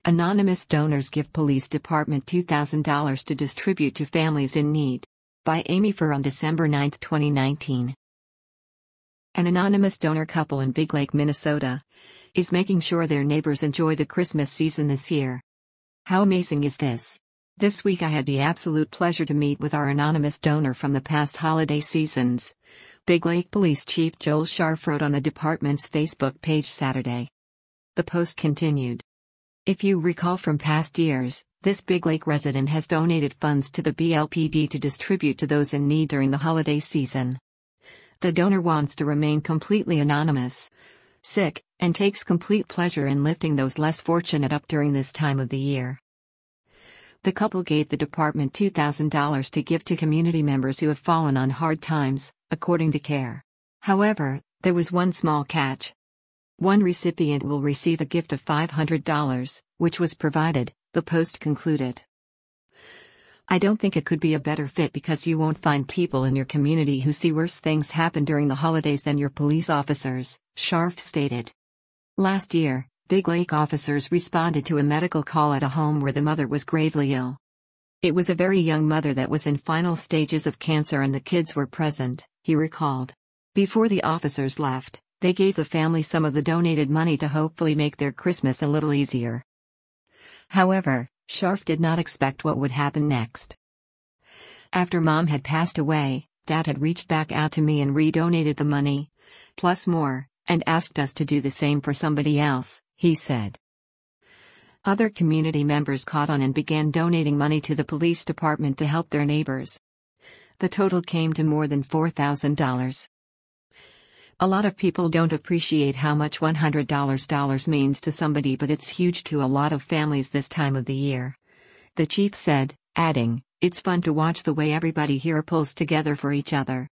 Anonymous donors give police department $2,000 to distribute to families in need. By Amy Furr on December 9, 2019. An anonymous donor couple in Big Lake, Minnesota, is making sure their neighbors enjoy the Christmas season this year. How amazing is this? This week I had the absolute pleasure to meet with our anonymous donor from the past holiday seasons. Big Lake Police Chief Joel Scharf wrote on the department's Facebook page Saturday. The post continued. If you recall from past years, this Big Lake resident has donated funds to the BLPD to distribute to those in need during the holiday season. The donor wants to remain completely anonymous, and takes complete pleasure in lifting those less fortunate up during this time of the year. The couple gave the department $2,000 to give to community members who have fallen on hard times, according to CARE. However, there was one small catch. One recipient will receive a gift of $500, which was provided, the post concluded. I don't think it could be a better fit because you won't find people in your community who see worse things happen during the holidays than your police officers, Scharf stated. Last year, Big Lake officers responded to a medical call at a home where the mother was gravely ill. It was a very young mother that was in final stages of cancer and the kids were present, he recalled. Before the officers left, they gave the family some of the donated money to hopefully make their Christmas a little easier. However, Scharf did not expect what would happen next. After Mom had passed away, Dad had reached back out to me and redonated the money, plus more, and asked us to do the same for somebody else, he said. Other community members caught on and began donating money to the police department to help their neighbors. The total came to more than $4,000. A lot of people don't appreciate how much $100 means to somebody, but it's huge to a lot of families this time of the year. The chief said, adding, "It's fun to watch the way everybody here pulls together for each other."